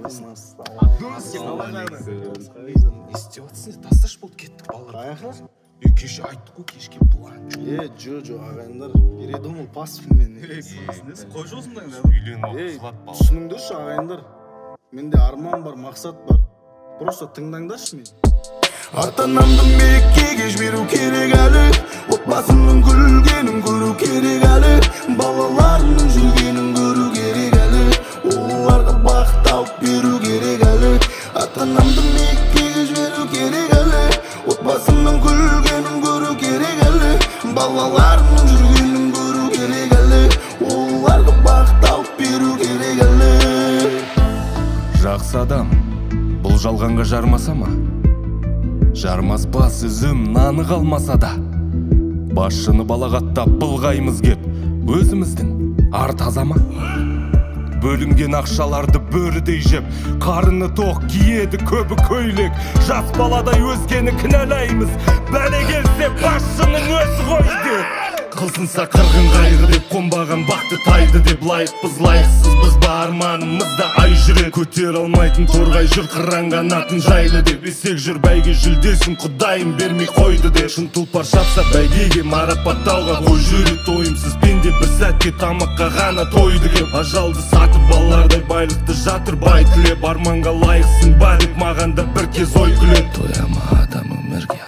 Не істеп жатсың? Тасташы болды, кеттік балалар. Қаяққа? Кеше айттық қой, кешке план. Жо, ағайындар, передумал пасымен. Қой жосыңдар. Түсініңдерші ағайындар. Менде арман бар, мақсат бар. Просто тыңдаңдаршы мен. Ата-анамды Меккеге жіберу керек әлі, отбасымның күлгенін көру керек әлі, балаларымның жүргенін көру керек әлі, оларға бақыт тауып беру керек әлі. Ата-анамды Меккеге жіберу керек әлі, отбасымның күлгенін көру керек әлі, балаларымның жүргенін көру керек әлі, оларға бақыт тауып беру керек әлі. Жақсы адам бұл жалғанға жармаса ма? Жармаспа сөзім наны қалмаса да, басшыны балағаттап былғаймыз кеп, өзіміздің ар таза ма? Бөлінген ақшаларды бөрідей жеп, қарыны тоқ киеді көбі көйлек, жас баладай өзгені кінәлаймыз, бәле келсе басшының өзі қойды. Қылсынса қырғын қайғы деп, қонбаған бақты тайды деп, лайықпыз лайықсыз біз ба арманымызда ай жүреді, көтер алмайтын торғай жүр қыран қанатын жайлы деп, есек жүр бәйге жүлдесін құдайым бермей қойды деп, шын тұлпар шапса бәйгеге марапаттауға қой жүреді тойымсыз пенде бір сәтке тамаққа ғана тойды кеп, ажалды сатып балалардай байлықты жатырбай тілеп, арманға лайықсың ба деп маған да бір кез ой күледі. Тояма адам өмірге